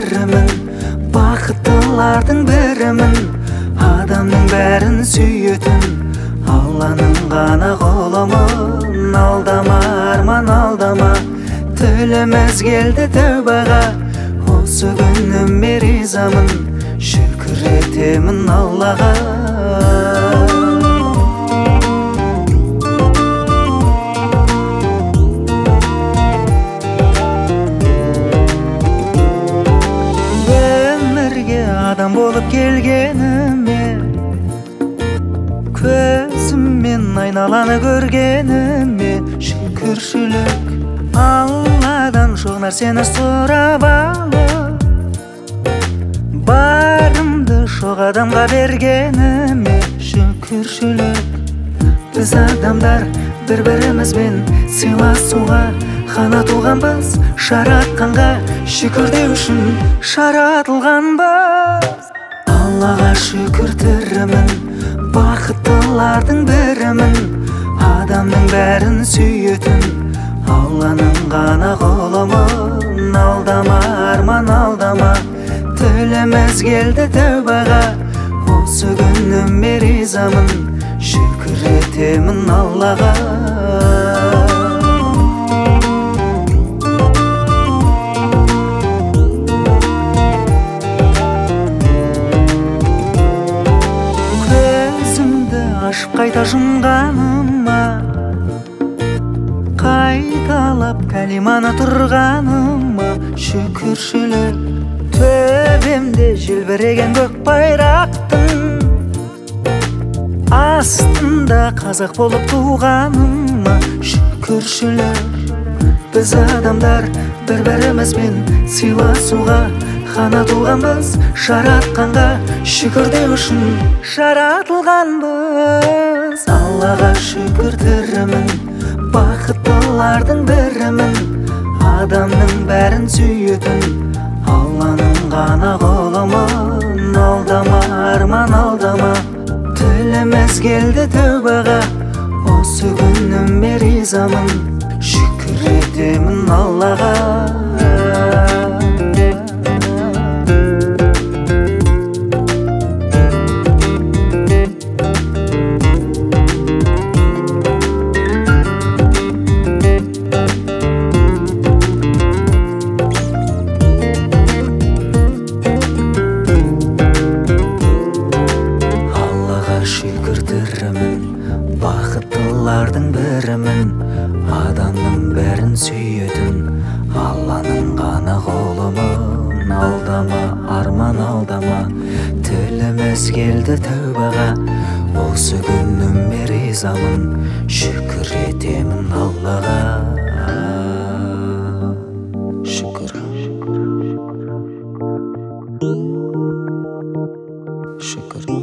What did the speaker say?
шүкіртірімін, бақыттылардың бірімін. Адамның бәрін сүйетін Алланың ғана құлымын. Алдама арман алдама, тіліміз келді тәубаға. Осы күніме ризамын, шүкір етемін Аллаға. Адам болып келгеніме, көзіммен айналаны көргеніме шүкіршілік. Алладан жоқ нәрсені сұрап алып, барымды жоқ адамға бергеніме шүкіршілік. Біз адамдар бір-бірімізбен сыйласуға ғана туғанбыз, жаратқанға шүкірдеу үшін жаратылғанбыз. Аллаға шүкіртірімін, бақыттылардың бірімін. Адамның бәрін сүйетін Алланың ғана құлымын. Алдама арман алдама, тіліміз келді тәубаға. Осы күніме ризамын, шүкір етемін Аллаға. Ашып қайта жұмғаныма, қайталап кәлиманы тұрғаныма шүкіршілік. Төбемде желбіреген көк байрақтың астында қазақ болып туғаныма шүкіршілік. Біз адамдар бір-бірімізбен сыйласуға ғана туғанбыз, жаратқанға шүкірдеу үшін жаратылғанбыз. Аллаға шүкіртірімін, бақыттылардың бірімін. Адамның бәрін сүйетін Алланың ғана құлымын. Алдама арман алдама, тіліміз келді тәубаға. Осы күніме ризамын, шүкір етемін Аллаға. Бақыттылардың бірімін. Адамның бәрін сүйетін Алланың ғана құлымын. Алдама арман алдама, тіліміз келді тәубаға. Осы күніме ризамын, шүкір етемін Аллаға. Шүкір. Шүкір.